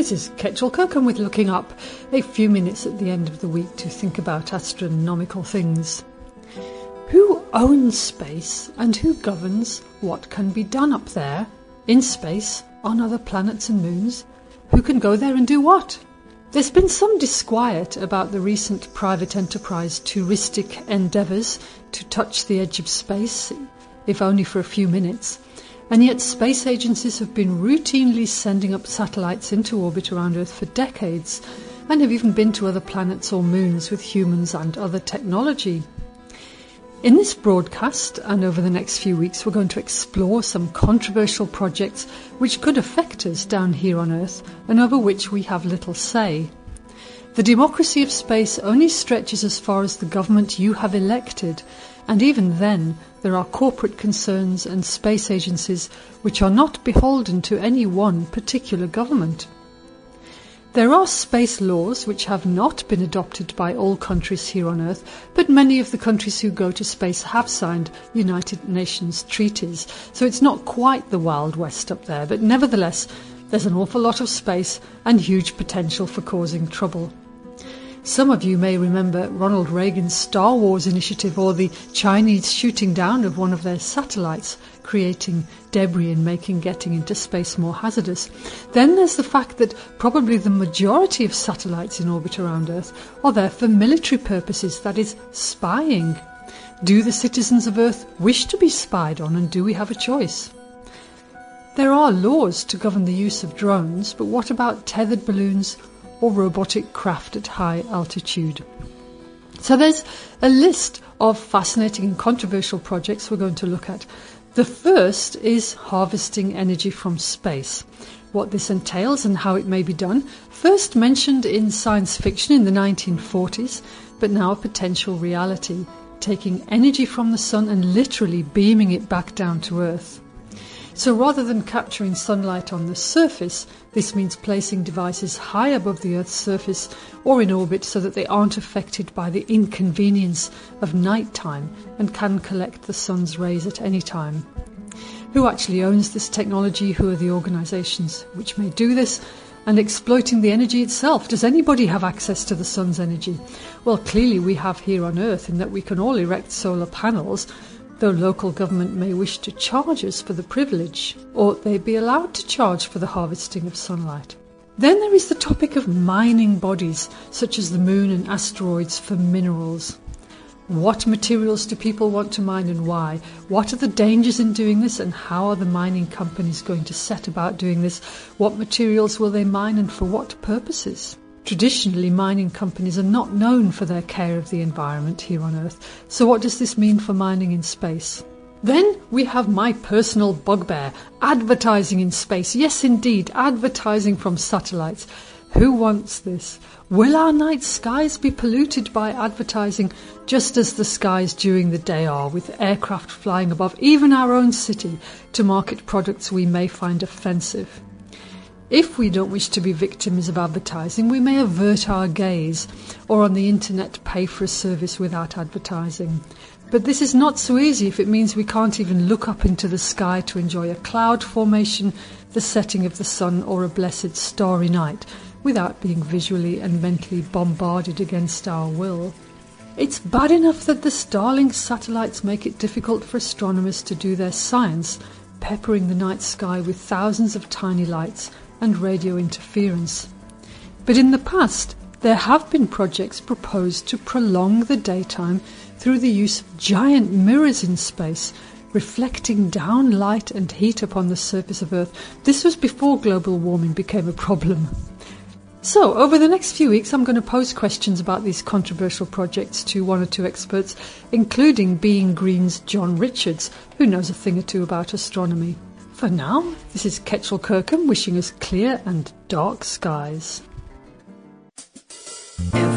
This is Ketchel Kirkham with Looking Up, a few minutes at the end of the week to think about astronomical things. Who owns space and who governs what can be done up there, in space, on other planets and moons? Who can go there and do what? There's been some disquiet about the recent private enterprise touristic endeavours to touch the edge of space, if only for a few minutes. And yet space agencies have been routinely sending up satellites into orbit around Earth for decades, and have even been to other planets or moons with humans and other technology. In this broadcast, and over the next few weeks, we're going to explore some controversial projects which could affect us down here on Earth, and over which we have little say. The democracy of space only stretches as far as the government you have elected, and even then there are corporate concerns and space agencies which are not beholden to any one particular government. There are space laws which have not been adopted by all countries here on Earth, but many of the countries who go to space have signed United Nations treaties, so it's not quite the Wild West up there, but nevertheless there's an awful lot of space and huge potential for causing trouble. Some of you may remember Ronald Reagan's Star Wars initiative, or the Chinese shooting down of one of their satellites, creating debris and making getting into space more hazardous. Then there's the fact that probably the majority of satellites in orbit around Earth are there for military purposes, that is, spying. Do the citizens of Earth wish to be spied on, and do we have a choice? There are laws to govern the use of drones, but what about tethered balloons or robotic craft at high altitude? So there's a list of fascinating and controversial projects we're going to look at. The first is harvesting energy from space. What this entails and how it may be done, first mentioned in science fiction in the 1940s, but now a potential reality, taking energy from the sun and literally beaming it back down to Earth. So rather than capturing sunlight on the surface, this means placing devices high above the Earth's surface or in orbit so that they aren't affected by the inconvenience of night time and can collect the sun's rays at any time. Who actually owns this technology? Who are the organisations which may do this? And exploiting the energy itself. Does anybody have access to the sun's energy? Well, clearly we have here on Earth, in that we can all erect solar panels, though local government may wish to charge us for the privilege, or they be allowed to charge for the harvesting of sunlight. Then there is the topic of mining bodies, such as the moon and asteroids, for minerals. What materials do people want to mine and why? What are the dangers in doing this, and how are the mining companies going to set about doing this? What materials will they mine and for what purposes? Traditionally, mining companies are not known for their care of the environment here on Earth. So what does this mean for mining in space? Then we have my personal bugbear, advertising in space. Yes, indeed, advertising from satellites. Who wants this? Will our night skies be polluted by advertising, just as the skies during the day are, with aircraft flying above even our own city to market products we may find offensive? If we don't wish to be victims of advertising, we may avert our gaze, or on the internet pay for a service without advertising. But this is not so easy if it means we can't even look up into the sky to enjoy a cloud formation, the setting of the sun, or a blessed starry night, without being visually and mentally bombarded against our will. It's bad enough that the Starlink satellites make it difficult for astronomers to do their science, peppering the night sky with thousands of tiny lights and radio interference. But in the past, there have been projects proposed to prolong the daytime through the use of giant mirrors in space, reflecting down light and heat upon the surface of Earth. This was before global warming became a problem. So, over the next few weeks, I'm going to pose questions about these controversial projects to one or two experts, including Being Green's John Richards, who knows a thing or two about astronomy. For now, this is Ketchel Kirkham wishing us clear and dark skies.